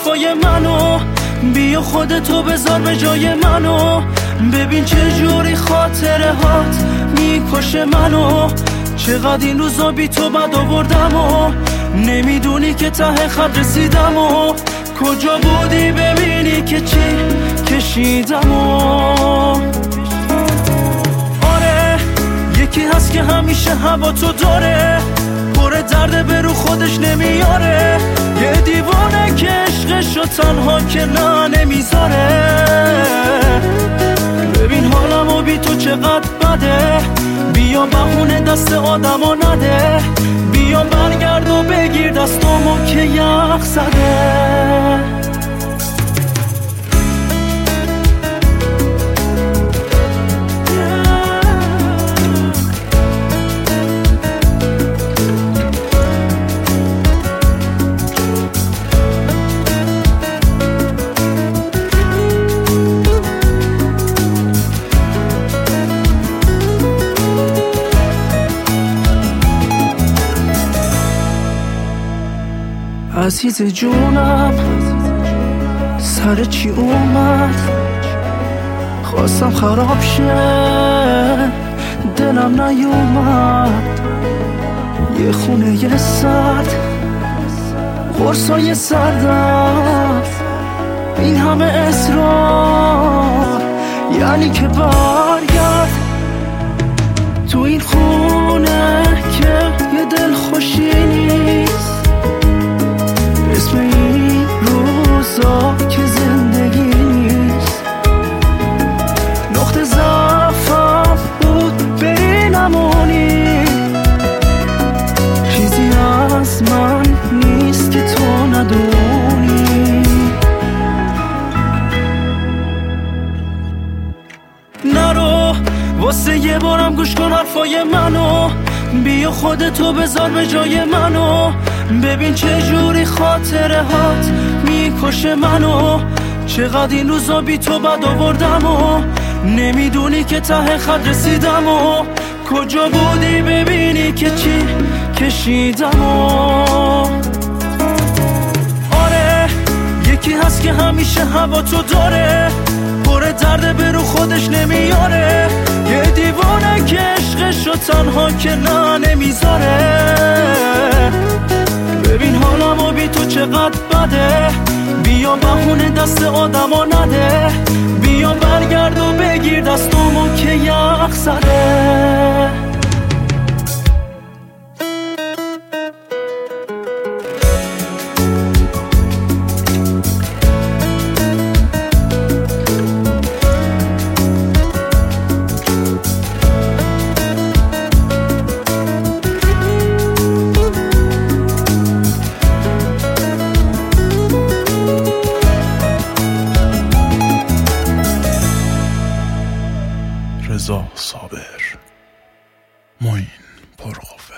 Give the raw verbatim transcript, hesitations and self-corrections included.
حرفای منو، بیا خودتو بذار به جای منو. ببین چه جوری خاطره هات میکشه منو، چقدر این روزا بی تو بد آوردم و نمیدونی که ته خط رسیدم و کجا بودی ببینی که چی کشیدم و آره یکی هست که همیشه هوا تو داره، پر درد به رو خودش نمیاره، یه دیوانه که عشقشو تنها که نه نمیذاره. ببین حالمو بی تو چقدر بده، بیا بهونه دست آدمو نده، بیا برگرد و بگیر دستامو که یخ زده. عزیز جونم سر چی اومد، خواستم خراب شه دلم نیومد، یه خونه یه سرد قرصای سردم، این همه اصرار یعنی که برگرد تو این خونه که یه دل خوشی نیست، اسم این روزا که زندگی نیست، نقطه ضعفم بود بری نمونی، چیزی از من نیست که تو ندونی. نرو واسه یه بارم گوش کن حرفای منو، بیا خودتو بذار به جای منو. ببین چه جوری خاطره هات میکشه منو، چقدر این روزا بی تو بد آوردم و نمیدونی که ته خط رسیدم و کجا بودی ببینی که چی کشیدم و آره یکی هست که همیشه هوا تو داره، پر درد به رو خودش نمیاره، یه دیوانه که عشقشو تنها که نه نمیذاره. ببین حالمو بی تو چقدر بده، بیا بهونه دست آدمو نده، بیا برگرد و بگیر دستامو که یخ زده. رضا صابر، معین پرغفر.